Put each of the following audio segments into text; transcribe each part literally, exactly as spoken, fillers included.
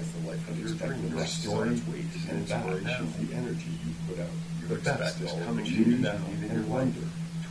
as the life of your Expect dream. the Your best story on its way to and send back inspiration. the energy you put out. You The expect best is all coming that to you you need now, in your and life wonder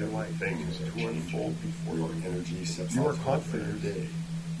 your life things to are changing. unfold before Your you. energy sets You are out for your confident day.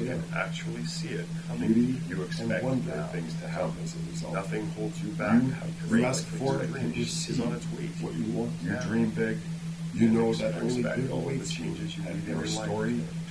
You there. can actually see it coming. Beauty You and expect wonder good things to happen. as a result. Nothing holds you back. You, How you great ask things for to it dream and receive is on its way to what you want. You now. dream big. You know and that only expect good all the awaits you, changes you and need in your your life story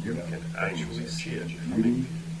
You can actually see it Beauty coming.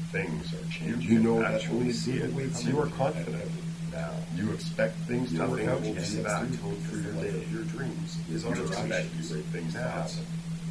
things are You changing. can You know that actually only see it waits. coming You are confident. now. You expect things to work Nothing out will to be set back the tone for your day. your dreams is You on the expect right great things to now. happen.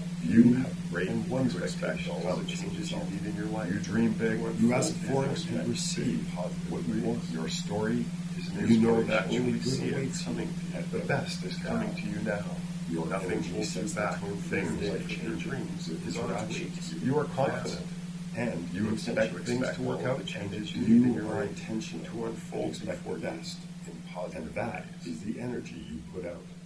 You have great and wonder you expect all the comes changes you result. need in your life. You dream big. You ask for it expect and receive positive what you ways. want. Your story is an You know inspiration. that only You good see it awaits you coming to you. at The the best is coming to you now. Your Nothing energy holds you sets the back. tone for Things your like day. your dreams With is on its way interactions. to you. You are confident. And You you expect expect things things to work all out the and changes that you you need need in your are life intentional to unfold expect before the you. best in And positive that ways. is the energy you put out.